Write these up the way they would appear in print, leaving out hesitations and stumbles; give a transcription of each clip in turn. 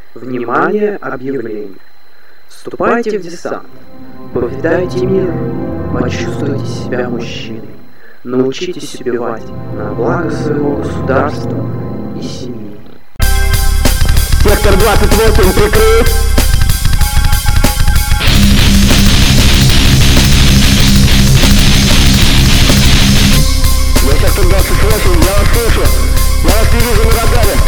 Внимание, объявление. Вступайте в десант. Повидайте мир. Почувствуйте себя мужчиной. Научитесь убивать на благо своего государства и семьи. Сектор 28 прикрыт. Сектор 28, я вас слышу. Я вас не вижу на радаре.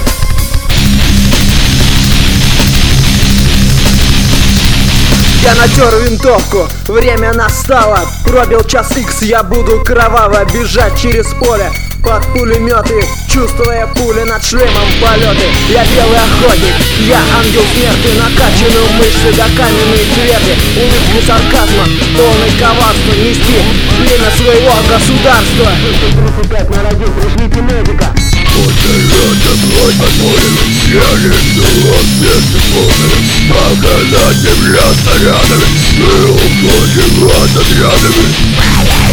Я натер винтовку, время настало. Пробил час икс, я буду кроваво бежать через поле под пулеметы, чувствуя пули над шлемом полеты. Я белый охотник, я ангел смерти, накачанную мышцы до каменной тверди. Улыбки сарказма, полный коварства, нести время своего государства. 35 на радио, пришлите медика. Я лежу объекты полными, показать земля снарядами, и уходим от отрядами.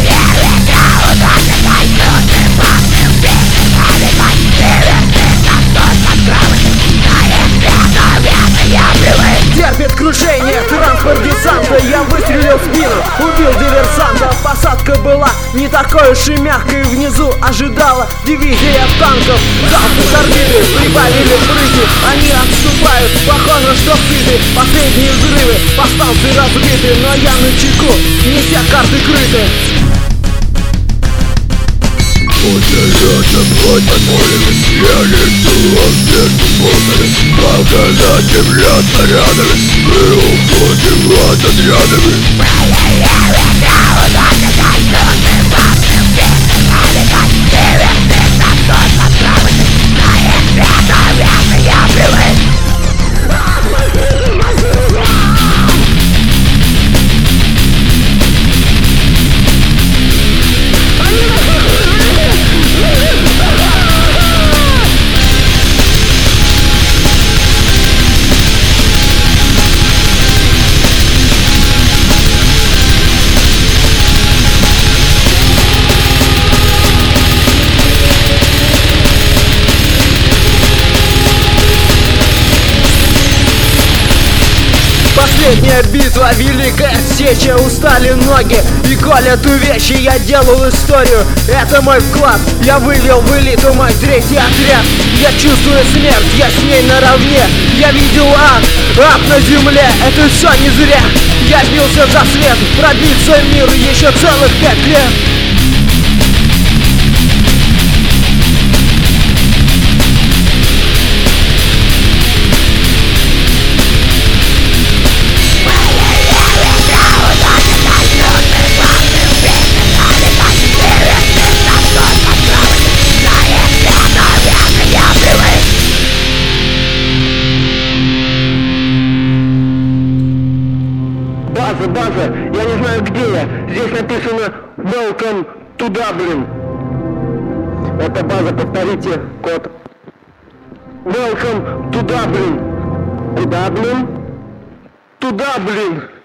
Терпит крушение, транспорт десанта. Я выстрелил в спину, убил диверсанта. Посадка была не такой уж и мягкой. Внизу ожидала дивизия танков. Залпы с орбиты прибавили прыти. Они отступают, похоже, что сыты. Последние взрывы, повстанцы разбиты. Но я начеку, не все карты крыты. Я лежу объекты полными, показать земля снарядами, и уходим от отрядами. Последняя битва, великая сеча, устали ноги и колят увечья. Я делал историю, это мой вклад. Я вывел в элиту мой третий отряд. Я чувствую смерть, я с ней наравне. Я видел ад на земле, это все не зря. Я бился за свет, пробиться в мир еще целых 5 лет. База, я не знаю, где я. Здесь написано Welcome to Dublin. Это база, повторите код. Welcome to Dublin. To Dublin? To Dublin.